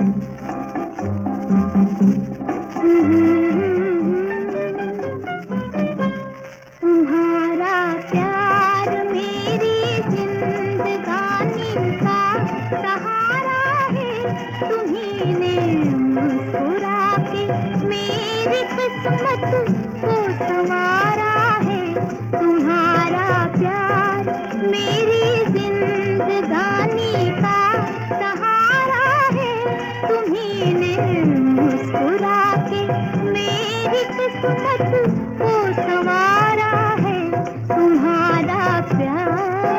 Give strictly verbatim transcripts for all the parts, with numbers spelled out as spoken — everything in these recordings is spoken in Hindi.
तुम्हारा प्यार मेरी जिंदगानी का सहारा है। तुम्ही ने मुस्कुरा के मेरी किस्मत को संवारा है। तुम्हारा प्यार मेरी जिंदगानी का सहारा है। तुम्ही ने मुस्कुरा के मेरी किस्मत को संवारा है। तुम्हारा प्यार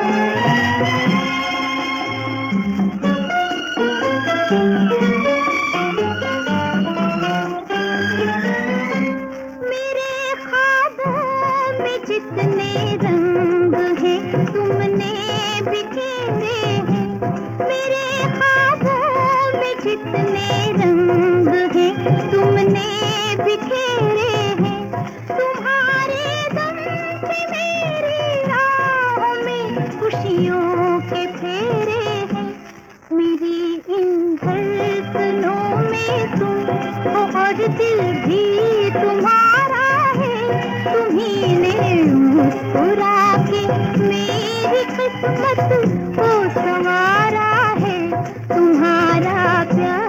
मेरे ख्वाबों में जितने रंग हैं तुमने बिखेरे हैं। मेरे ख्वाबों में जितने रंग हैं तुमने बिखेरे हैं। तुम्हारे दम पे मेरी राहों में खुशियों के फेरे हैं। मेरी इन धड़कनों में तुम हो और दिल भी तुम्हारा है। तुम्ही ने मुस्कुरा के मेरी किस्मत को संवारा है। तुम्हारा प्यार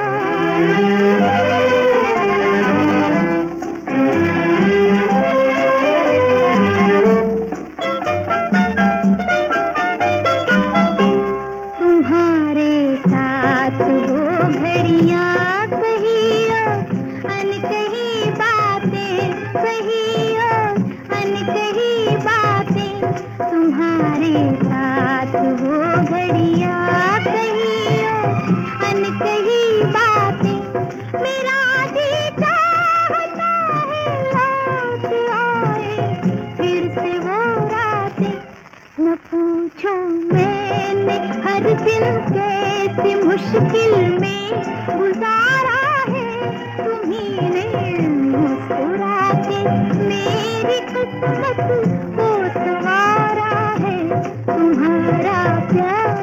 तुम्हारे साथ वो घड़ियाँ कहीं अनकही बातें, कहीं अनकही बातें। तुम्हारे साथ वो घड़ियाँ कहीं अनकही बातें। मेरा जी चाहता है लौट आए फिर से वो रातें। न पूछो मैंने हर दिन कैसी मुश्किल में गुजारा है। तुम्ही ने मुस्कुरा के मेरी किस्मत को संवारा है। तुम्हारा प्यार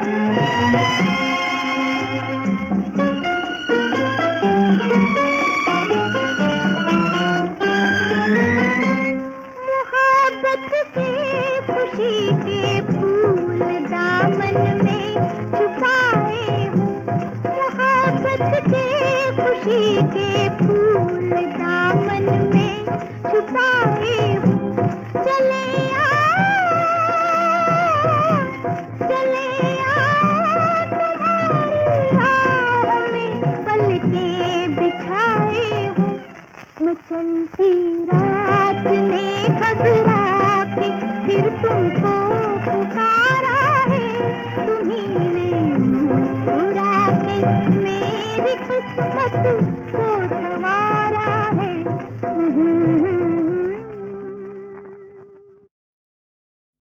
मोहब्बत के खुशी के फूल दामन में छुपाए हूँ। मोहब्बत के खुशी के फूल दामन में छुपाए हूँ। चले आओ, चले आओ तुम्हारी राहों में पलकें बिछाए हूँ। मैं चलती रात ने घबरा के फिर तुमको पुकारा है। तुम्ही ने मुस्कुरा के मेरी किस्मत को संवारा है।